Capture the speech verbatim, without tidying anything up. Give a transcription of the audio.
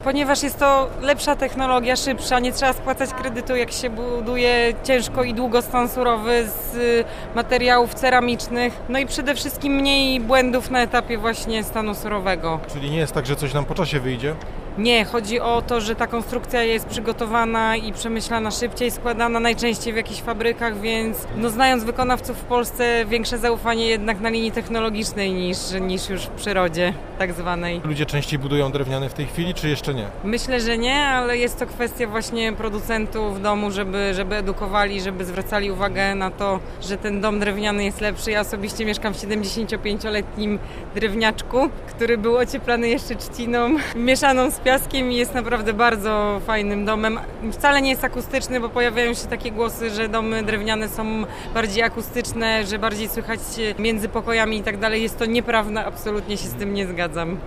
Ponieważ jest to lepsza technologia, szybsza, nie trzeba spłacać kredytu, jak się buduje ciężko i długo stan surowy z materiałów ceramicznych. No i przede wszystkim mniej błędów na etapie właśnie stanu surowego. Czyli nie jest tak, że coś nam po czasie wyjdzie? Nie, chodzi o to, że ta konstrukcja jest przygotowana i przemyślana szybciej, składana najczęściej w jakichś fabrykach, więc no, znając wykonawców w Polsce, większe zaufanie jednak na linii technologicznej niż, niż już w przyrodzie tak zwanej. Ludzie częściej budują drewniane w tej chwili, czy jeszcze nie? Myślę, że nie, ale jest to kwestia właśnie producentów w domu, żeby, żeby edukowali, żeby zwracali uwagę na to, że ten dom drewniany jest lepszy. Ja osobiście mieszkam w siedemdziesięciopięcioletnim drewniaczku, który był ocieplany jeszcze trzciną mieszaną z piaskiem i jest naprawdę bardzo fajnym domem. Wcale nie jest akustyczny, bo pojawiają się takie głosy, że domy drewniane są bardziej akustyczne, że bardziej słychać między pokojami i tak dalej. Jest to nieprawda, absolutnie się z tym nie zgadzam.